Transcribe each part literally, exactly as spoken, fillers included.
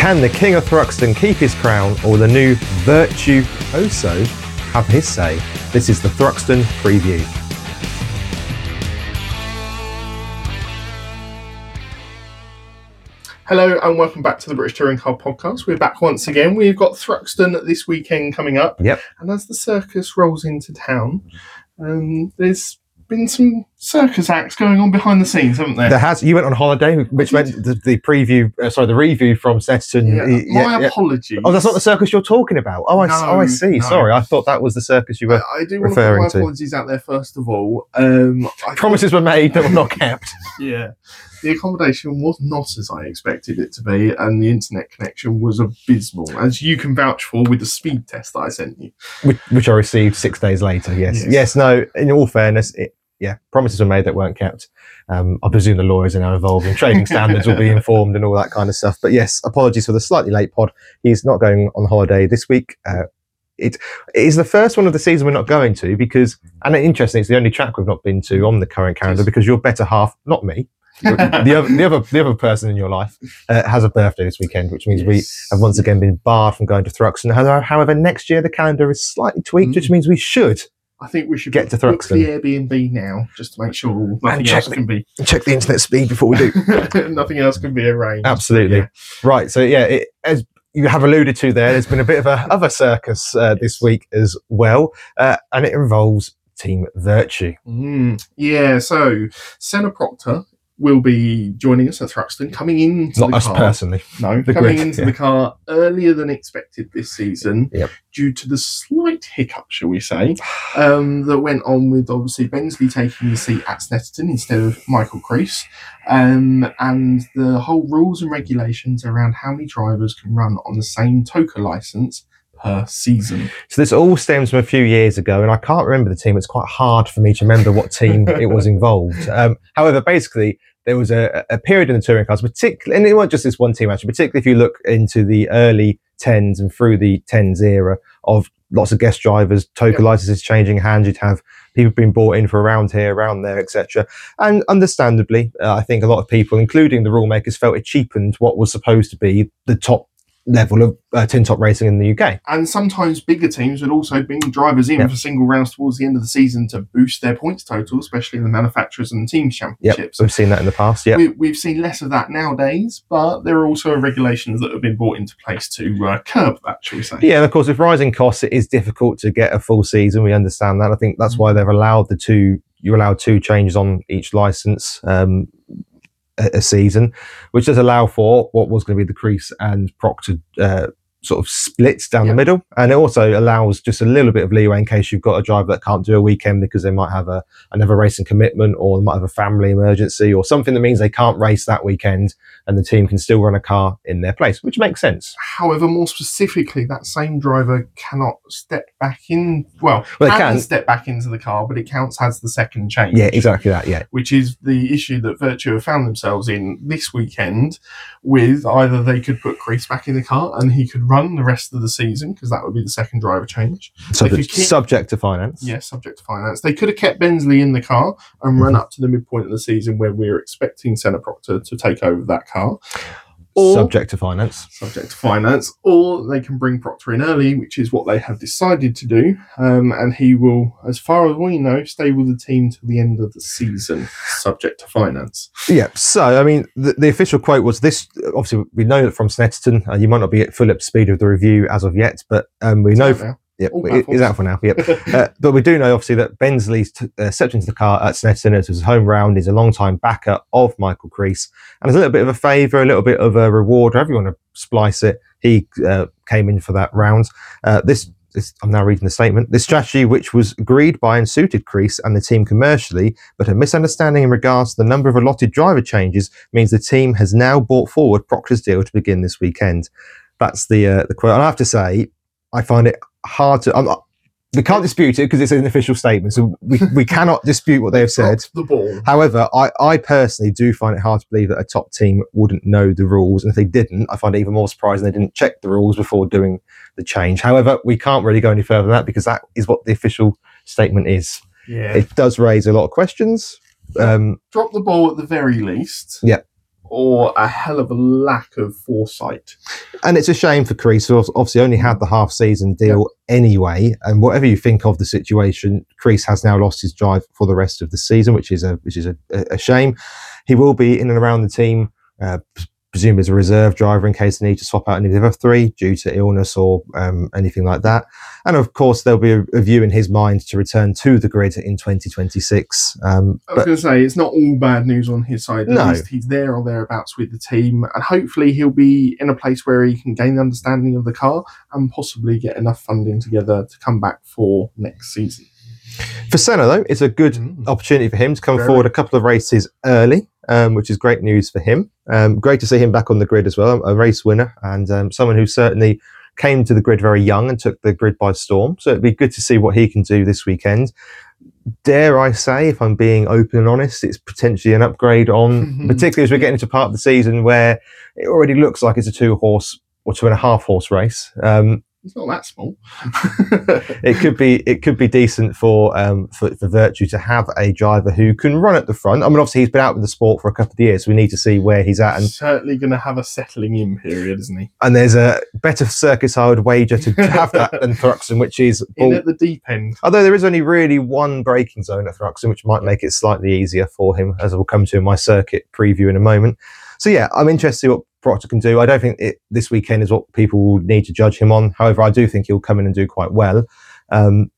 Can the King of Thruxton keep his crown, or the new Virtue Oso have his say? This is the Thruxton Preview. Hello and welcome back to the British Touring Car Podcast. We're back once again. We've got Thruxton this weekend coming up. Yep. And as the circus rolls into town, um, there's been some circus acts going on behind the scenes, haven't there? There has. You went on holiday, which meant the, the preview, uh, sorry, the review from Snetterton. Yeah, Yeah, my yeah. apologies. Oh, that's not the circus you're talking about. Oh, I, No, oh, I see. no. Sorry, I thought that was the circus you were I, I do want to put referring my to. apologies out there first of all. Um, I Promises were made that were not kept. Yeah. The accommodation was not as I expected it to be, and the internet connection was abysmal, as you can vouch for with the speed test that I sent you. Which, which I received six days later, yes. Yes. Yes, no, in all fairness, it, yeah, promises were made that weren't kept. Um, I presume the lawyers are now involved and trading standards will be informed and all that kind of stuff. But yes, apologies for the slightly late pod. He's not going on holiday this week. Uh, it, it is the first one of the season we're not going to because, and interesting, it's the only track we've not been to on the current calendar because your better half, not me, the other, the other, the other person in your life uh, has a birthday this weekend, which means yes. we have once again been barred from going to Thruxton. However, next year the calendar is slightly tweaked, mm. which means we should. I think we should get to Thruxton. Book the Airbnb now, just to make sure nothing else the, can be. Check the internet speed before we do. Nothing else can be arranged. Absolutely. Yeah. Right. So yeah, it, as you have alluded to there, there's been a bit of a other circus uh, yes. this week as well, uh, and it involves Team Virtue. Mm. Yeah. So Senna Proctor will be joining us at Thruxton, coming into Not the us car. personally. No, the coming grid, into yeah. the car earlier than expected this season yep. due to the slight hiccup, shall we say, um, that went on with obviously Bensley taking the seat at Snetterton instead of Michael Crease, um, and the whole rules and regulations around how many drivers can run on the same TOCA licence per season. So this all stems from a few years ago, and I can't remember the team. It's quite hard for me to remember what team it was involved. Um, however, basically, there was a, a period in the touring cars, particularly, and it wasn't just this one team actually, particularly if you look into the early tens and through the tens era of lots of guest drivers, TOCA yep. licenses changing hands, you'd have people being brought in for around here, around there, et cetera. And understandably, uh, I think a lot of people, including the rule makers, felt it cheapened what was supposed to be the top level of uh, tin top racing in the U K. And sometimes bigger teams would also bring drivers in yep. for single rounds towards the end of the season to boost their points total, especially in the manufacturers and teams championships. Yep. We've seen that in the past, yeah. We, we've seen less of that nowadays, but there are also regulations that have been brought into place to uh, curb that, shall we say. Yeah, and of course, with rising costs, it is difficult to get a full season. We understand that. I think that's mm-hmm. why they've allowed the two, you're allowed two changes on each licence. Um, a season, which does allow for what was going to be the Crease and Proctor uh, sort of splits down yep. the middle, and it also allows just a little bit of leeway in case you've got a driver that can't do a weekend because they might have a another racing commitment, or they might have a family emergency, or something that means they can't race that weekend, and the team can still run a car in their place, which makes sense. However, more specifically, that same driver cannot step back in. Well, well can, can step back into the car, but it counts as the second change. Yeah, exactly that. Yeah, which is the issue that Virtue have found themselves in this weekend. With either they could put Crease back in the car and he could run the rest of the season because that would be the second driver change. Subject, keep, subject to finance. Yes, yeah, subject to finance. They could have kept Bensley in the car and mm-hmm. run up to the midpoint of the season where we're expecting Senna Proctor to take over that car. Or, subject to finance. Subject to finance. Or they can bring Proctor in early, which is what they have decided to do. Um, and he will, as far as we know, stay with the team till the end of the season, subject to finance. Yeah. So, I mean, the, the official quote was this. Obviously, we know that from Snetterton. Uh, you might not be at full up to speed of the review as of yet, but um, we it's know... Out now. Yep, it is out for now. Yep, uh, but we do know obviously that Bensley's t- uh, stepped into the car at Snetterton as his home round. He's a long-time backer of Michael Crease, and as a little bit of a favour, a little bit of a reward, however you want to splice it. He uh, came in for that round. Uh, this, this, I'm now reading the statement. This strategy, which was agreed by and suited Crease and the team commercially, but a misunderstanding in regards to the number of allotted driver changes, means the team has now brought forward Proctor's deal to begin this weekend. That's the uh, the quote. And I have to say, I find it hard to. I'm not, we can't dispute it because it's an official statement, so we, we cannot dispute what they have said. The ball. However, I, I personally do find it hard to believe that a top team wouldn't know the rules, and if they didn't, I find it even more surprising they didn't check the rules before doing the change. However, we can't really go any further than that because that is what the official statement is. Yeah, it does raise a lot of questions. Um, Drop the ball at the very least. Yeah. or a hell of a lack of foresight. And it's a shame for Crease, who obviously only had the half season deal yeah. anyway. And whatever you think of the situation, Crease has now lost his drive for the rest of the season, which is a which is a, a shame. He will be in and around the team, uh, presumably as a reserve driver in case they need to swap out any of the other three due to illness or um, anything like that. And of course, there'll be a, a view in his mind to return to the grid in twenty twenty-six. Um, I was going to say, it's not all bad news on his side. At no. least he's there or thereabouts with the team. And hopefully he'll be in a place where he can gain understanding of the car and possibly get enough funding together to come back for next season. For Senna, though, it's a good mm. opportunity for him to come Very. forward a couple of races early, um, which is great news for him. Um, great to see him back on the grid as well, a race winner and um, someone who certainly came to the grid very young and took the grid by storm. So it'd be good to see what he can do this weekend. Dare I say, if I'm being open and honest, it's potentially an upgrade on, particularly as we're getting into part of the season where it already looks like it's a two-horse or two and a half horse race. Um, It's not that small. it could be it could be decent for um for, for Virtue to have a driver who can run at the front. I mean, obviously he's been out with the sport for a couple of years, so we need to see where he's at. And certainly going to have a settling in period, isn't he? And there's a better circus I would wager to, to have that than Thruxton, which is in at the deep end. Although there is only really one braking zone at Thruxton, which might make it slightly easier for him, as we'll come to in my circuit preview in a moment. So yeah, I'm interested to see what Proctor can do. I don't think it, this weekend is what people will need to judge him on. However, I do think he'll come in and do quite well. Um,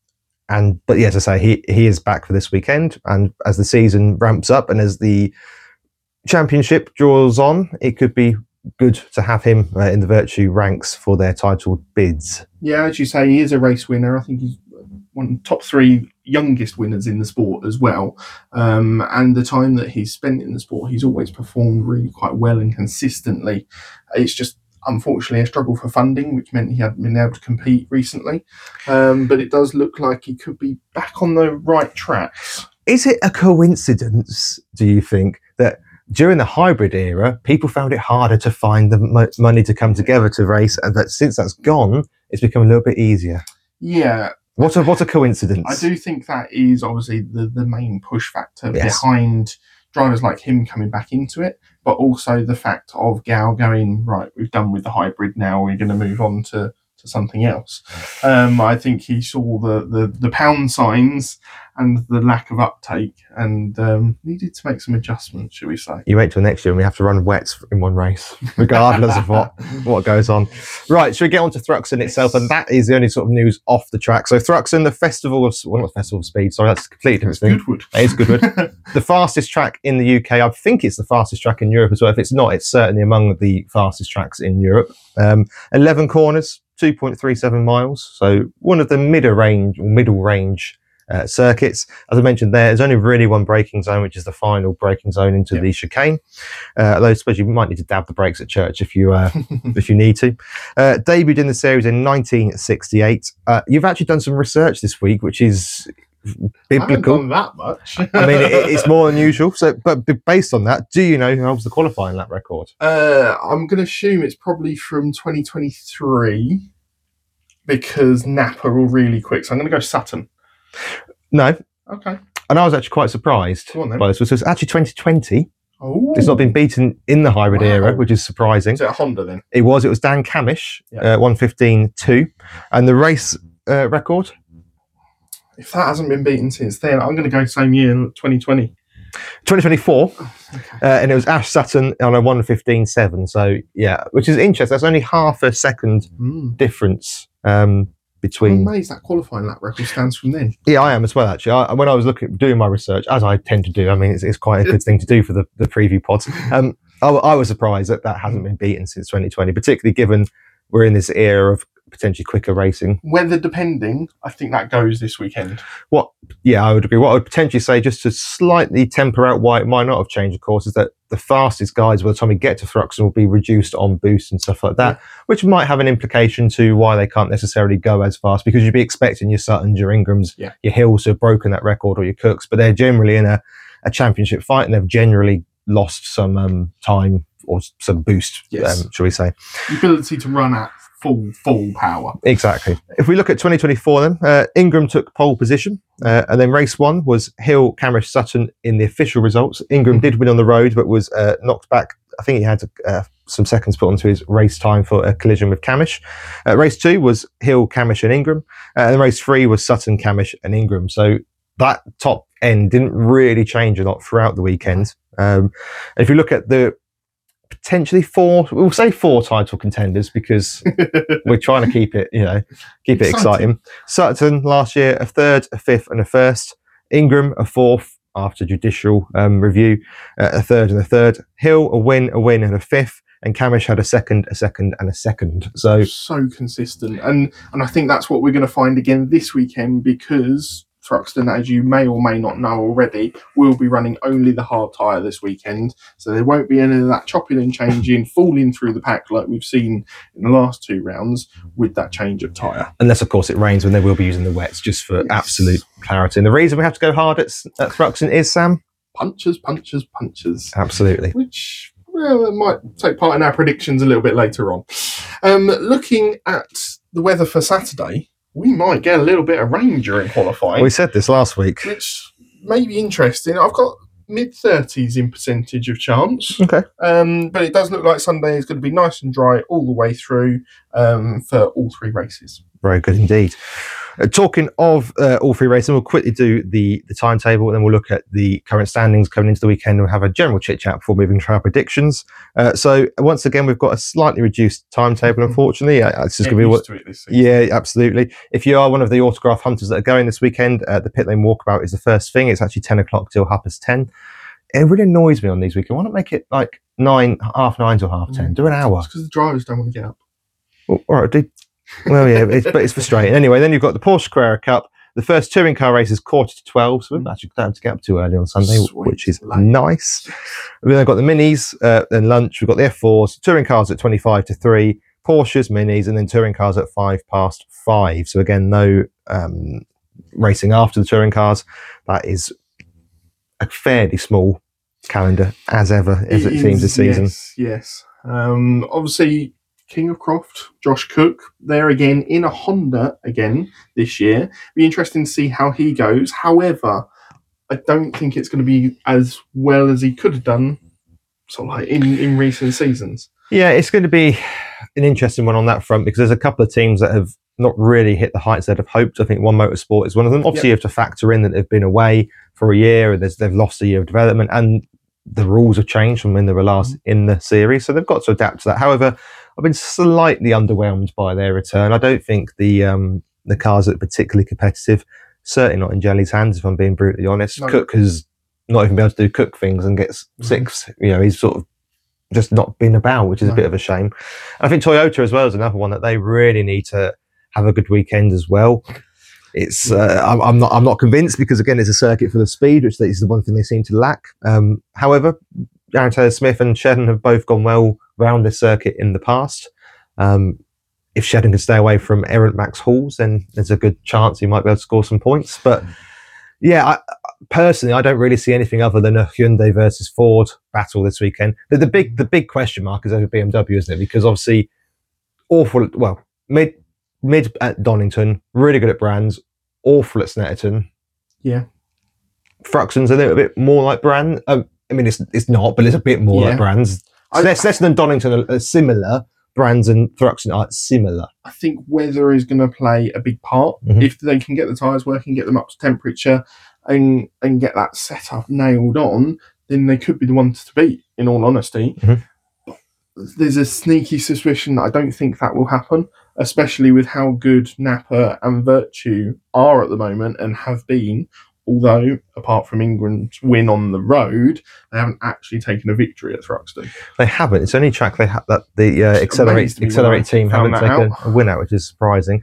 and but yeah, as I say, he he is back for this weekend. And as the season ramps up and as the championship draws on, it could be good to have him uh, in the Virtue ranks for their title bids. Yeah, as you say, he is a race winner. I think he's one of the top three youngest winners in the sport as well. Um, and the time that he's spent in the sport, he's always performed really quite well and consistently. It's just, unfortunately, a struggle for funding, which meant he hadn't been able to compete recently. Um, but it does look like he could be back on the right tracks. Is it a coincidence, do you think, that during the hybrid era, people found it harder to find the mo- money to come together to race, and that since that's gone, it's become a little bit easier? Yeah. What a what a coincidence! I do think that is obviously the, the main push factor yes. behind drivers like him coming back into it, but also the fact of Gao going, right, we've done with the hybrid now, we're going to move on to, to something else. Um, I think he saw the, the, the pound signs and the lack of uptake and um, needed to make some adjustments, shall we say. You wait till next year and we have to run wets in one race, regardless of what, what goes on. Right, should we get on to Thruxton itself? And that is the only sort of news off the track. So Thruxton, the Festival of, well, not Festival of Speed, sorry, that's a completely different thing. Goodwood. It is Goodwood. The fastest track in the U K. I think it's the fastest track in Europe as well. If it's not, it's certainly among the fastest tracks in Europe. Um, eleven corners, two point three seven miles. So one of the middle range or middle range Uh, circuits. As I mentioned there, there's only really one braking zone, which is the final braking zone into yeah. the chicane. Uh, although I suppose you might need to dab the brakes at church if you uh, if you need to. Uh, debuted in the series in nineteen sixty-eight. Uh, you've actually done some research this week, which is biblical. I haven't done that much. I mean, it, it's more than usual. So, but based on that, do you know who holds the qualifying lap record? Uh, I'm going to assume it's probably from twenty twenty-three because Napa are all really quick. So I'm going to go Sutton. No. Okay. And I was actually quite surprised by this. So it's actually twenty twenty. Oh. It's not been beaten in the hybrid wow. era, which is surprising. Is it a Honda then? It was. It was Dan Camish, yeah. uh, one fifteen two. And the race uh, record? If that hasn't been beaten since then, I'm going to go same year, twenty twenty. twenty twenty-four. Oh, okay. uh, and it was Ash Sutton on a one fifteen seven. So, yeah, which is interesting. That's only half a second mm. difference. Um, Between, I'm amazed that qualifying lap record stands from then. Yeah, I am as well, actually. I, when I was looking doing my research, as I tend to do, I mean, it's, it's quite a good thing to do for the, the preview pods. Um, I, I was surprised that that hasn't been beaten since twenty twenty, particularly given we're in this era of potentially quicker racing. Weather depending, I think that goes this weekend. What? Yeah, I would agree. What I would potentially say, just to slightly temper out why it might not have changed, of course, is that the fastest guys, by the time we get to Thruxton, will be reduced on boost and stuff like that, yeah. which might have an implication to why they can't necessarily go as fast, because you'd be expecting your Suttons, your Ingrams, yeah. your Hills to have broken that record, or your Cooks, but they're generally in a, a championship fight and they've generally lost some um, time or some boost, Yes. um, shall we say. The ability to run at full, full power. Exactly. If we look at twenty twenty-four then, uh, Ingram took pole position, uh, and then race one was Hill, Cammish, Sutton in the official results. Ingram did win on the road, but was uh, knocked back. I think he had uh, some seconds put onto his race time for a collision with Cammish. Uh, race two was Hill, Cammish and Ingram. Uh, and then race three was Sutton, Cammish and Ingram. So that top end didn't really change a lot throughout the weekend. Um, and if you look at the potentially four, we'll say four title contenders because we're trying to keep it, you know, keep it exciting. Sutton last year, a third, a fifth and a first. Ingram, a fourth after judicial um, review, uh, a third and a third. Hill, a win, a win and a fifth. And Cammish had a second, a second and a second. So so consistent. And and I think that's what we're going to find again this weekend, because Thruxton, as you may or may not know already, will be running only the hard tyre this weekend. So there won't be any of that chopping and changing, falling through the pack like we've seen in the last two rounds with that change of tyre. Unless, of course, it rains when they will be using the wets, just for yes. absolute clarity. And the reason we have to go hard at, at Thruxton is, Sam? Punches, punches, punches. Absolutely. Which, well, it might take part in our predictions a little bit later on. Um, looking at the weather for Saturday, we might get a little bit of rain during qualifying. We said this last week. Which may be interesting. I've got mid-thirties in percentage of chance. Okay. Um, but it does look like Sunday is going to be nice and dry all the way through um, for all three races. Very good indeed. Uh, talking of uh, all three races, we'll quickly do the, the timetable, and then we'll look at the current standings coming into the weekend. We'll have a general chit-chat before moving to our predictions. Uh, so once again, we've got a slightly reduced timetable, unfortunately. Uh, it's just going to be what. Yeah, absolutely. If you are one of the autograph hunters that are going this weekend, uh, the pit lane walkabout is the first thing. It's actually ten o'clock till half past ten. It really annoys me on these weekends. Why not make it like nine, half nine till half ten? Do an hour. It's because the drivers don't want to get up. Well, all right, do. Well, yeah, it's, but it's frustrating. Anyway, then you've got the Porsche Carrera Cup. The first touring car race is quarter to twelve, so we actually don't have to get up too early on Sunday, Sweet. which is nice. We've then got the Minis, uh, then lunch. We've got the F fours, touring cars at twenty-five to three, Porsches, Minis, and then touring cars at five past five. So again, no um, racing after the touring cars. That is a fairly small calendar, as ever, as it, it seems this season. Yes, yes. Um, obviously, King of Croft, Josh Cook, there again in a Honda again this year. Be interesting to see how he goes. However, I don't think it's going to be as well as he could have done sort of like in, in recent seasons. Yeah, it's going to be an interesting one on that front, because there's a couple of teams that have not really hit the heights they'd have hoped. I think One Motorsport is one of them. Obviously, yep. You have to factor in that they've been away for a year, and they've lost a year of development, and the rules have changed from when they were last in the series, so they've got to adapt to that. However, I've been slightly underwhelmed by their return. I don't think the um, the cars are particularly competitive. Certainly not in Jelly's hands, if I'm being brutally honest. No. Cook has not even been able to do Cook things and gets mm-hmm. sixth. You know, he's sort of just not been about, which is no. a bit of a shame. And I think Toyota as well is another one that they really need to have a good weekend as well. It's uh, I'm, I'm not I'm not convinced, because again, it's a circuit for the speed, which is the one thing they seem to lack. Um, however, Aaron Taylor-Smith and Shedden have both gone well round this circuit in the past. Um, if Shedden can stay away from errant Max Halls, then there's a good chance he might be able to score some points. But yeah, I, personally, I don't really see anything other than a Hyundai versus Ford battle this weekend. The, the big the big question mark is over B M W, isn't it? Because obviously, awful. Well, mid mid at Donington, really good at Brands, awful at Snetterton. Yeah, Thruxton's a little bit more like Brands. Um, I mean, it's it's not, but it's a bit more yeah. like Brands. Snetterton and Donington are, are similar. Brands and Thruxton are similar. I think weather is going to play a big part. Mm-hmm. If they can get the tyres working, get them up to temperature, and and get that setup nailed on, then they could be the ones to beat, in all honesty. Mm-hmm. There's a sneaky suspicion that I don't think that will happen, especially with how good Napa and Virtue are at the moment and have been. Although, apart from England's win on the road, they haven't actually taken a victory at Thruxton. They haven't. It's only track they ha- that the uh, Accelerate Accelerate team haven't taken a win out, which is surprising.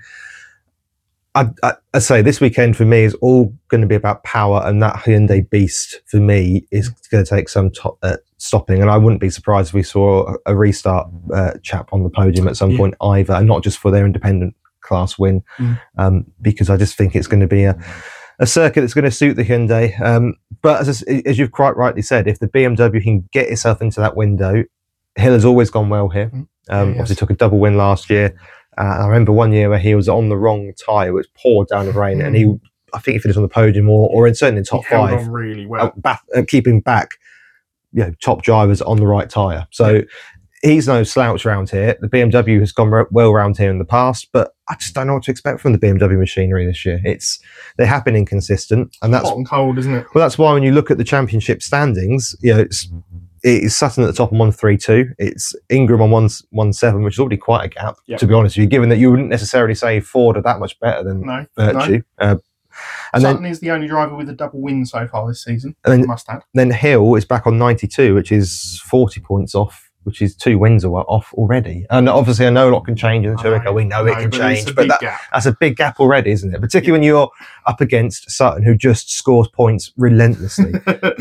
I, I, I say this weekend for me is all going to be about power, and that Hyundai Beast for me is going to take some to- uh, stopping. And I wouldn't be surprised if we saw a, a restart uh, chap on the podium at some yeah. point either, and not just for their independent class win, mm. um, because I just think it's going to be a. a circuit that's going to suit the Hyundai. Um, but as, as you've quite rightly said, if the B M W can get itself into that window, Hill has always gone well here. Um, Yeah, yes. Obviously took a double win last year. Uh, I remember one year where he was on the wrong tyre, which poured down the rain, mm. and he, I think he finished on the podium or, or in certainly in top he held five. On really well, uh, back, uh, keeping back, you know, top drivers on the right tyre. So yeah. he's no slouch around here. The B M W has gone well around here in the past, but I just don't know what to expect from the B M W machinery this year. It's they have been inconsistent, and that's hot and cold, isn't it? Well, that's why when you look at the championship standings, you know, it's it's Sutton at the top on one three two. It's Ingram on one one seven, which is already quite a gap, yep. to be honest with you. Given that you wouldn't necessarily say Ford are that much better than no, Virtue. No. Uh, and Sutton then, is the only driver with a double win so far this season. And then, I must add. Then Hill is back on ninety-two, which is forty points off, which is two wins off already. And obviously, I know a lot can change in the Touring. We know, know it can but change, but that, gap. that's a big gap already, isn't it? Particularly when you're up against Sutton, who just scores points relentlessly.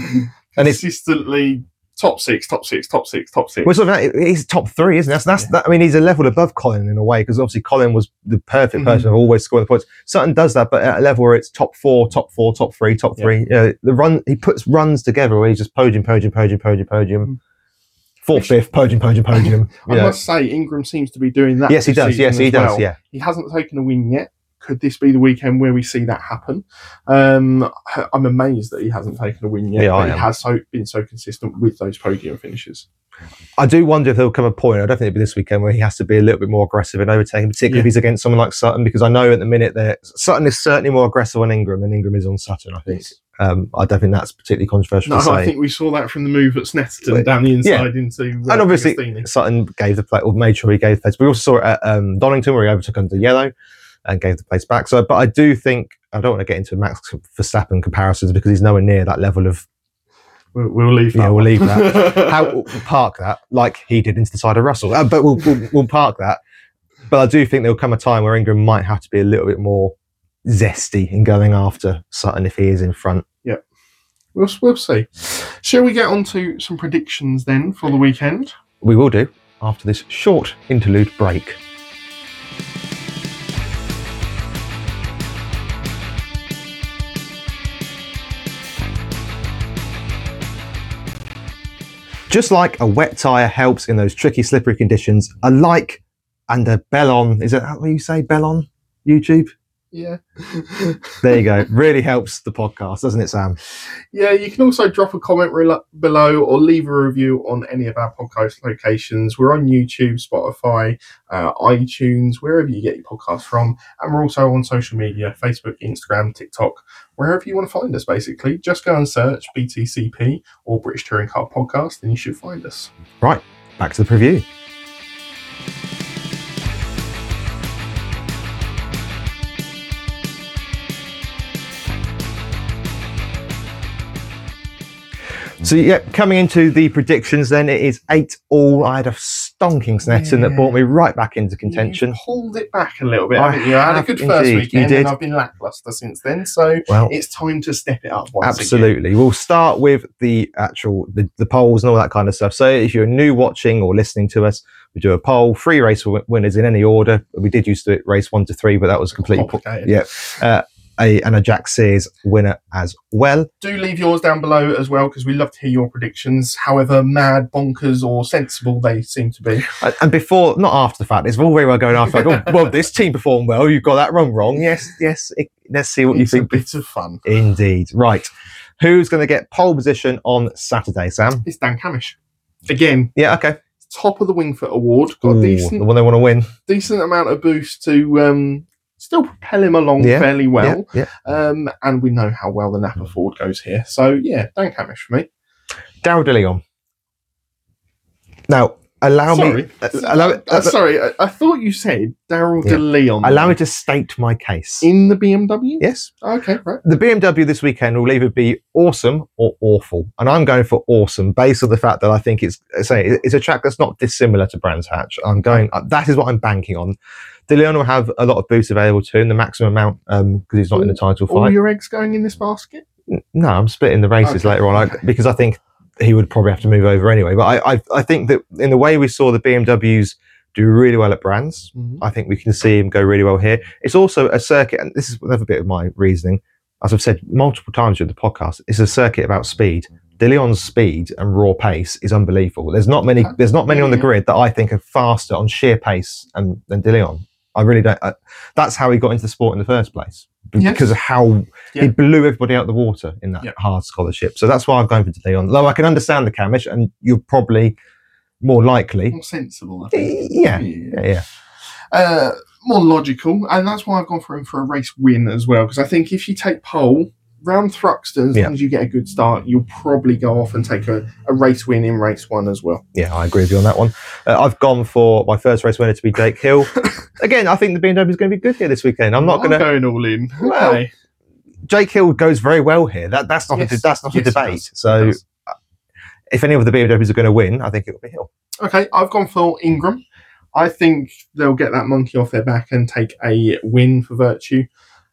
And it's consistently top six, top six, top six, top six. Well, sort of, he's top three, isn't he? That's, that's, yeah. that, I mean, he's a level above Colin in a way, because obviously Colin was the perfect person mm-hmm. of always scoring the points. Sutton does that, but at a level where it's top four, top four, top three, top yeah. three. You know, the run he puts runs together where he's just podium, podium, podium, podium, podium. Mm-hmm. Fourth, fifth, podium, podium, podium. I know. must say, Ingram seems to be doing that. Yes, he does. Yes, he does. Well. Yeah, he hasn't taken a win yet. Could this be the weekend where we see that happen? Um, I'm amazed that he hasn't taken a win yet. Yeah, but I he am. has so, been so consistent with those podium finishes. I do wonder if there'll come a point, I don't think it'll be this weekend, where he has to be a little bit more aggressive in overtaking, particularly yeah. if he's against someone like Sutton, because I know at the minute that Sutton is certainly more aggressive on Ingram than Ingram is on Sutton, I think. Yes. Um, I don't think that's particularly controversial No, to say. I think we saw that from the move at Snetterton but, down the inside yeah. into uh, And obviously Agostini. Sutton gave the plate, or made sure he gave the place. We also saw it at um, Donington where he overtook under yellow and gave the place back. So, but I do think, I don't want to get into Max Verstappen comparisons because he's nowhere near that level of. We'll, we'll leave that. Yeah, we'll leave that. How, we'll park that like he did into the side of Russell. Uh, but we'll, we'll we'll park that. But I do think there'll come a time where Ingram might have to be a little bit more zesty in going after Sutton if he is in front. Yeah, we'll we'll see. Shall we get on to some predictions then for the weekend? We will do after this short interlude break. Just like a wet tyre helps in those tricky, slippery conditions, a like and a bell on, is it how you say bell on YouTube? Yeah. There you go. Really helps the podcast, doesn't it, Sam? Yeah, you can also drop a comment re- below or leave a review on any of our podcast locations. We're on YouTube, Spotify, uh, iTunes, wherever you get your podcasts from. And we're also on social media, Facebook, Instagram, TikTok, wherever you want to find us, basically. Just go and search B T C P or British Touring Car Podcast and you should find us. Right, back to the preview. So, yeah, coming into the predictions then, it is eight all. I had a stonking Snetterton yeah. that brought me right back into contention. You pulled it back a little bit, I haven't you? I had a good indeed. first weekend you did. and I've been lacklustre since then, so well, it's time to step it up once absolutely. again. We'll start with the actual, the, the polls and all that kind of stuff. So if you're new watching or listening to us, we do a poll, three race winners in any order. We did used to do it race one to three, but that was completely... complicated. Yeah. Uh, A, and a Jack Sears winner as well. Do leave yours down below as well, because we love to hear your predictions, however mad, bonkers or sensible they seem to be. And before, not after the fact, it's all very well going after, like, oh, well, this team performed well, you got that wrong, wrong. Yes, yes, it, let's see what it's you think. It's a bit of fun. Indeed. Right. Who's going to get pole position on Saturday, Sam? It's Dan Camish. Again. Yeah, okay. Top of the Wingfoot Award. Got Ooh, a decent, the one they want to win. Decent amount of boost to... Um, still propel him along yeah, fairly well. Yeah, yeah. Um, and we know how well the Napa Ford goes here. So, yeah, Dan Camish for me. Darryl De Leon. Now, allow sorry. me... Uh, allow, uh, uh, sorry, I, I thought you said Darryl yeah. De Leon. Allow me to state my case. In the B M W? Yes. Okay, right. The B M W this weekend will either be awesome or awful. And I'm going for awesome based on the fact that I think it's say it's a track that's not dissimilar to Brands Hatch. I'm going... Uh, that is what I'm banking on. De Leon will have a lot of boosts available to him, the maximum amount, because um, he's not all, in the title fight. All your eggs going in this basket? No, I'm splitting the races okay. later on I, because I think he would probably have to move over anyway. But I, I, I think that in the way we saw the B M Ws do really well at Brands, mm-hmm. I think we can see him go really well here. It's also a circuit, and this is another bit of my reasoning, as I've said multiple times during the podcast, it's a circuit about speed. De Leon's speed and raw pace is unbelievable. There's not many. There's not many Yeah, on the yeah. grid that I think are faster on sheer pace and, than De Leon. I really don't. Uh, that's how he got into the sport in the first place, Yes. because of how Yeah. he blew everybody out of the water in that Yeah. hard scholarship. So that's why I'm going for De Leon. Though I can understand the Camish, and you're probably more likely. More sensible, I think. Yeah, yeah, yeah. Uh, more logical, and that's why I've gone for him for a race win as well. Because I think if you take pole round Thruxton, as Yeah. long as you get a good start, you'll probably go off and take a, a race win in race one as well. Yeah, I agree with you on that one. Uh, I've gone for my first race winner to be Jake Hill. Again, I think the B M W is going to be good here this weekend. I'm not going to. going all in. Well, Okay. Jake Hill goes very well here. That that's not Yes. a, that's not Yes, a he debate. does. He So does. if any of the B M Ws are going to win, I think it will be Hill. Okay, I've gone for Ingram. I think they'll get that monkey off their back and take a win for Virtue.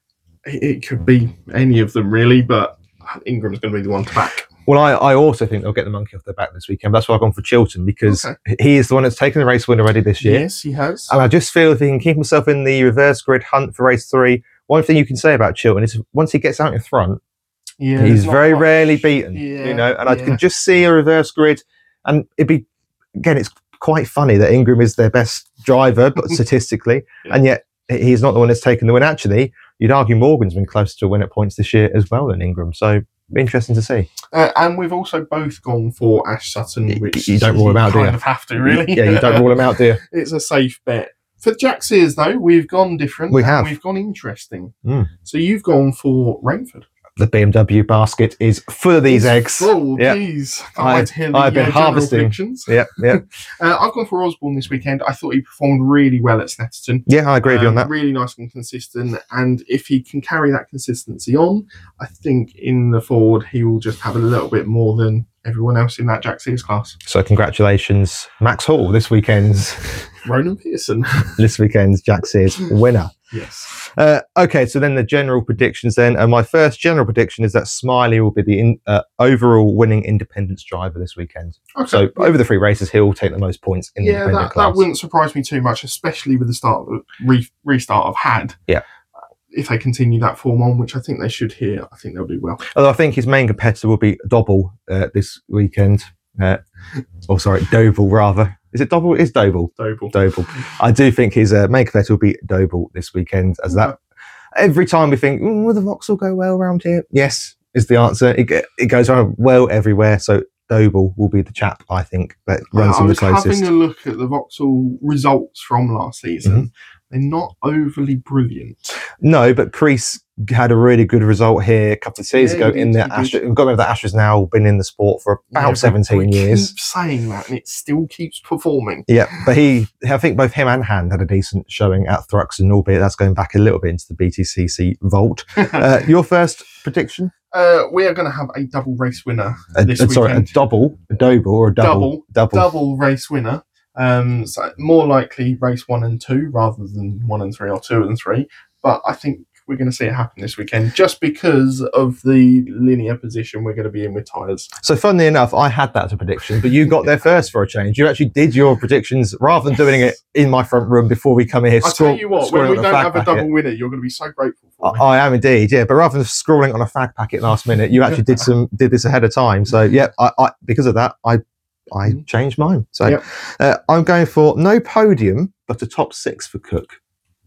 It, it could be any of them really, but Ingram's going to be the one to back. Well, I, I also think they'll get the monkey off their back this weekend. That's why I've gone for Chilton, because Okay. he is the one that's taken the race win already this year. Yes, he has. And I just feel if he can keep himself in the reverse grid hunt for race three, one thing you can say about Chilton is once he gets out in front, Yeah, he's there's not very much- rarely beaten. Yeah, you know, and I yeah. can just see a reverse grid, and it'd be again, it's quite funny that Ingram is their best driver, but statistically, Yeah. and yet he's not the one that's taken the win. Actually, you'd argue Morgan's been closer to a win at points this year as well than Ingram. So interesting to see. Uh, and we've also both gone for Ash Sutton, Y- which you don't rule him out, do kind you? of have to, really. Yeah, you don't rule him out, do you? It's a safe bet. For Jack Sears, though, we've gone different. We and have. We've gone interesting. Mm. So you've gone for Rainford. The B M W basket is full of these eggs. Full, Yeah. please. Can't I've- wait to hear the I've been uh, general harvesting. predictions. Yeah, yeah, Uh, I've gone for Osborne this weekend. I thought he performed really well at Snetterton. yeah. I agree with you on Um, that. Really nice and consistent. And if he can carry that consistency on, I think in the Ford he will just have a little bit more than everyone else in that Jack Sears class. So congratulations, Max Hall, this weekend's Ronan Pearson. this weekend's Jack Sears winner. Yes. Uh, okay, so then the general predictions then. And my first general prediction is that Smiley will be the in, uh, overall winning independence driver this weekend. Okay. So over the three races, he'll take the most points in the yeah, independent that, class. that wouldn't surprise me too much, especially with the start re- restart I've had. Yeah. If they continue that form on, which I think they should here, I think they'll do well. Although I think his main competitor will be Dobble uh, this weekend. Uh, oh, sorry, Doble rather. Is it Dobble? It's Doble. Doble. Doble. I do think his uh, main competitor will be Doble this weekend. As that every time we think, mm, will the Vauxhall go well around here? Yes, is the answer. It ge- it goes around well everywhere. So Doble will be the chap I think that runs I him the was closest. having a look at the Vauxhall results from last season. Mm-hmm. They're not overly brilliant. No, but Crease had a really good result here a couple of seasons Yeah, ago he in did, the he did. Astra. We've got to remember that Astra's now been in the sport for about Yeah, but seventeen we years. Keep saying that, and it still keeps performing. Yeah, but he, I think both him and Hand had a decent showing at Thruxton, albeit that's going back a little bit into the B T C C vault. Uh, your first prediction? Uh, we are going to have a double race winner A, this a- sorry, a weekend. double, a double, or a double? Double. Double race winner. Um, so more likely race one and two rather than one and three or two and three. But I think we're going to see it happen this weekend just because of the linear position we're going to be in with tyres. So, funnily enough, I had that as a prediction, but you got there first for a change. You actually did your predictions rather than doing it in my front room before we come in here. I scroll- tell you what, scrolling when we on don't fag have a packet. double winner, you're going to be so grateful for me. I, I am indeed, yeah. But rather than scrolling on a fag packet last minute, you actually did some did this ahead of time. So, yeah, I, I because of that, I I Mhm. changed mine. So, Yep. uh, I'm going for no podium, but a top six for Cook.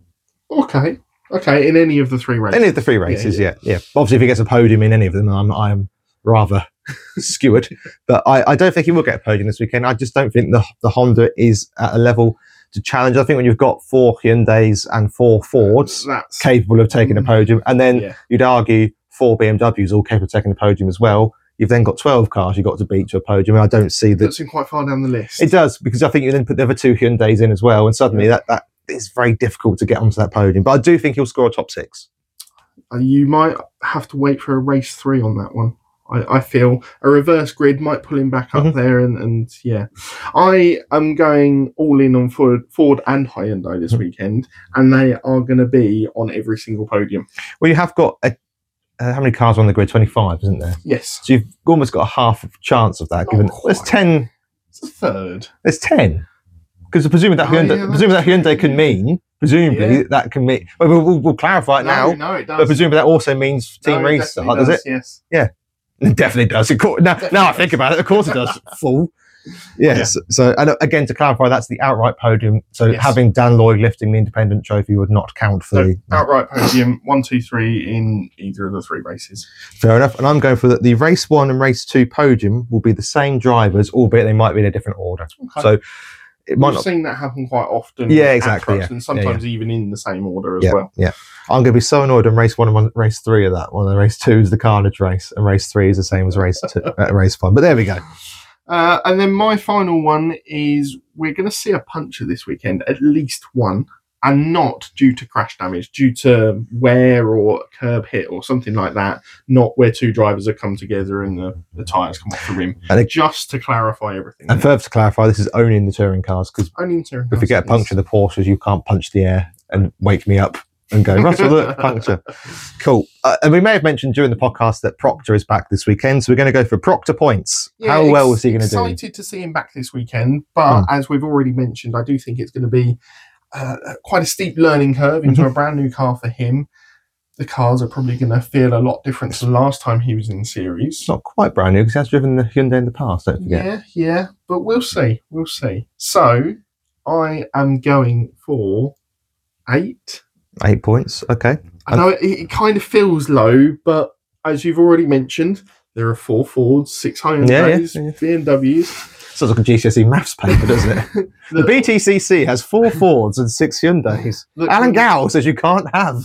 Okay. Okay, in any of the three races. Any of the three races, yeah, yeah. Obviously, if he gets a podium in any of them, I'm I'm rather skewered. But I, I don't think he will get a podium this weekend. I just don't think the the Honda is at a level to challenge. I think when you've got four Hyundais and four Fords That's capable of taking a podium, and then yeah. you'd argue four B M Ws all capable of taking a podium as well. You've then got twelve cars you've got to beat to a podium. I don't see that. Puts him quite far down the list. It does, because I think you then put the other two Hyundais in as well, and suddenly that, that is very difficult to get onto that podium. But I do think he'll score a top six. Uh, you might have to wait for a race three on that one. I, I feel a reverse grid might pull him back up Mhm. there, and, and yeah, I am going all in on Ford, Ford and Hyundai this Mhm. weekend, and they are going to be on every single podium. Well, you have got a, uh, how many cars are on the grid? twenty-five, isn't there? Yes, So you've almost got a half of chance of that. Not Given quite. there's ten, it's a third. there's ten. Because presumably that Oh, Hyundai, yeah, presumably that that's- Hyundai can mean, presumably Yeah. that can mean. Well, we'll, we'll, we'll clarify it no, now. no, it does. But presumably that also means team No, it restart, definitely does it? Yes. It definitely does. Of course, now, now I think about it, of course it does. Fool. Yes. Yeah. So, and again, to clarify, that's the outright podium. So yes. having Dan Lloyd lifting the independent trophy would not count for so the outright podium. One, two, three in either of the three races. Fair enough. And I'm going for the, the race one and race two podium will be the same drivers, albeit they might be in a different order. Okay. So it might We've not... seen that happen quite often. Yeah, exactly. Yeah. And sometimes yeah, yeah. even in the same order as yeah, well. Yeah. I'm going to be so annoyed on race one and one, race three of that one. And race two is the carnage race, and race three is the same as race two, uh, race one. But there we go. Uh, and then my final one is we're going to see a puncher this weekend, at least one, and not due to crash damage, due to wear or curb hit or something like that, not where two drivers have come together and the, the tyres come off the rim. And it, just to clarify everything. And further to clarify, this is only in the touring cars, because if you get a puncture in the Porsches, you can't punch the air and wake me up and go, Russell, look, puncture. Cool. Uh, and we may have mentioned during the podcast that Proctor is back this weekend, so we're going to go for Proctor points. Yeah, How well is he going to do? Excited to see him back this weekend, but hmm. as we've already mentioned, I do think it's going to be uh, quite a steep learning curve into mm-hmm. a brand new car for him. The cars are probably going to feel a lot different to the last time he was in series. It's not quite brand new because he has driven the Hyundai in the past, don't forget. Yeah, yeah, but we'll see. We'll see. So I am going for eight. Eight points, okay. I know it, it kind of feels low, but as you've already mentioned, there are four Fords, six Hyundais, yeah, yeah, yeah. B M Ws. Sounds like a G C S E maths paper, doesn't it? The B T C C has four Fords and six Hyundais. Look, Alan Gow says you can't have.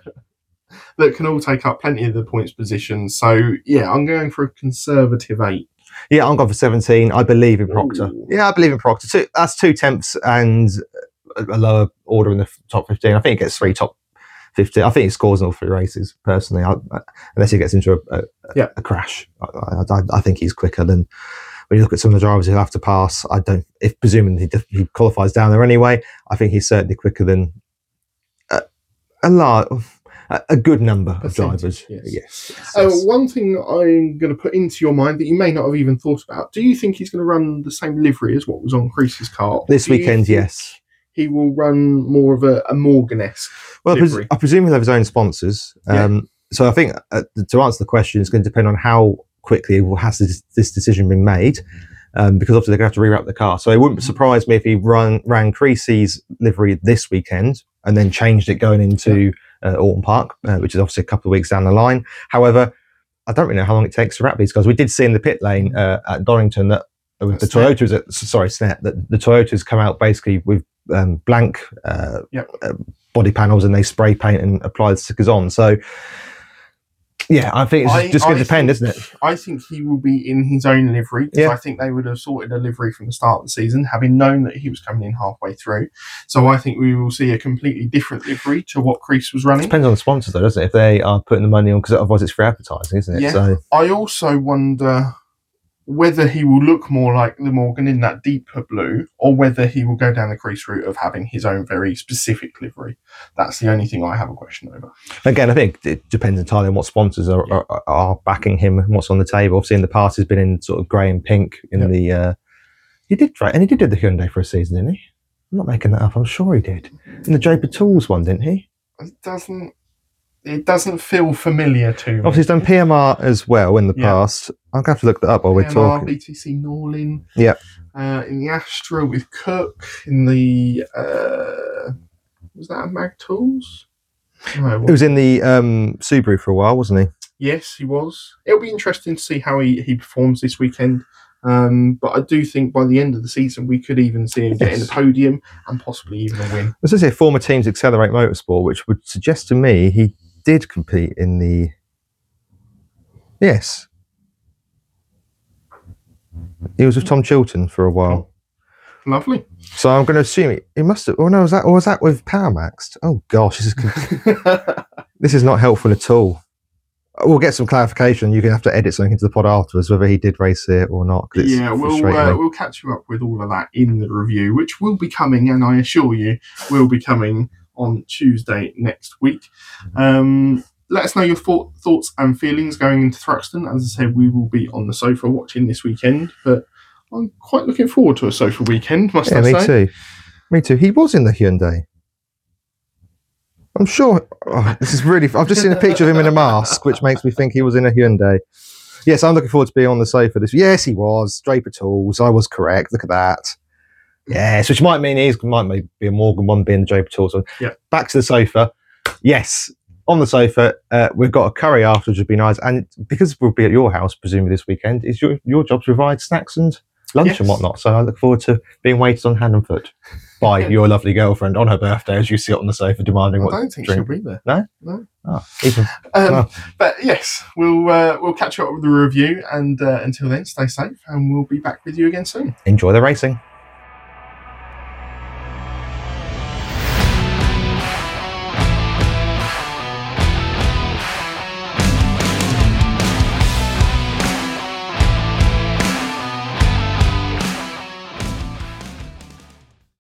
That can all take up plenty of the points positions. So, yeah, I'm going for a conservative eight. Yeah, I'm going for seventeen. I believe in Proctor. Ooh. Yeah, I believe in Proctor. Two, that's two temps and a lower order in the top fifteen. I think he gets three top fifteen. I think he scores in all three races, personally, I, I, unless he gets into a, a, yeah. a crash. I, I, I think he's quicker than when you look at some of the drivers he'll have to pass. I don't, if presuming he, he qualifies down there anyway, I think he's certainly quicker than a, a large, a good number of drivers. Yes. yes, yes, uh, yes. One thing I'm going to put into your mind that you may not have even thought about: do you think he's going to run the same livery as what was on Crease's car this weekend? Yes. He will run more of a, a Morgan-esque Well, I, pres- I presume he'll have his own sponsors. Um, yeah. So I think uh, to answer the question, it's going to depend on how quickly has this, this decision been made, um, because obviously they're going to have to rewrap the car. So it wouldn't surprise me if he run, ran Creasy's livery this weekend and then changed it going into uh, Alton Park, uh, which is obviously a couple of weeks down the line. However, I don't really know how long it takes to wrap these cars. We did see in the pit lane uh, at Donington that with the Toyotas, at, sorry, Snet, that the Toyotas come out basically with um, blank uh, yep. uh, body panels and they spray paint and apply the stickers on. So, yeah, I think it's I, just going to depend, think, isn't it? I think he will be in his own livery. Yeah. I think they would have sorted a livery from the start of the season, having known that he was coming in halfway through. So I think we will see a completely different livery to what Crease was running. It depends on the sponsors, though, doesn't it? If they are putting the money on, because otherwise it's free advertising, isn't it? Yeah. So I also wonder whether he will look more like the Morgan in that deeper blue, or whether he will go down the Crease route of having his own very specific livery. That's the only thing I have a question over. Again, I think it depends entirely on what sponsors are, yeah. are, are backing him and what's on the table. Obviously, in the past, he's been in sort of grey and pink in yeah. the... Uh, he did try, and he did do the Hyundai for a season, didn't he? I'm not making that up, I'm sure he did. In the Draper Tools one, didn't he? It doesn't... It doesn't feel familiar to me. Obviously, he's done P M R as well in the yeah. past. I'm going to have to look that up while we're P M R, talking. B T C Norlin. Yeah. Uh, in the Astra with Cook. In the... Uh, was that a Mag Tools? No, he was in the um, Subaru for a while, wasn't he? Yes, he was. It'll be interesting to see how he, he performs this weekend. Um, but I do think by the end of the season, we could even see him yes. get in the podium and possibly even a win. As I say, former teams Accelerate Motorsport, which would suggest to me he did compete in the... Yes. He was with Tom Chilton for a while. Lovely. So I'm going to assume he, he must have... Oh, no, was that, or was that with PowerMaxed? Oh, gosh. This is, this is not helpful at all. We'll get some clarification. You're going to have to edit something into the pod afterwards, whether he did race it or not. Yeah, we'll uh, we'll catch you up with all of that in the review, which will be coming, and I assure you, will be coming on Tuesday next week. Um, let us know your thought, thoughts and feelings going into Thruxton. As I said, we will be on the sofa watching this weekend, but I'm quite looking forward to a sofa weekend, must yeah, I me say. too. Me too. He was in the Hyundai. I'm sure. Oh, this is really... I've just seen a picture of him in a mask, which makes me think he was in a Hyundai. Yes, I'm looking forward to being on the sofa this. Yes, he was Draper Tools. I was correct. Look at that. Yes, which might mean he's might be a Morgan one being the Draper Tools. So Yeah. Back to the sofa. Yes, on the sofa. Uh, we've got a curry after, which would be nice. And because we'll be at your house presumably this weekend, is your your job to provide snacks and lunch Yes. and whatnot. So I look forward to being waited on hand and foot by your lovely girlfriend on her birthday as you sit on the sofa demanding I what don't think drink. she'll be there. No? No. Oh, even, Um, well. But yes, we'll uh, we'll catch you up with the review, and uh, until then, stay safe, and we'll be back with you again soon. Enjoy the racing.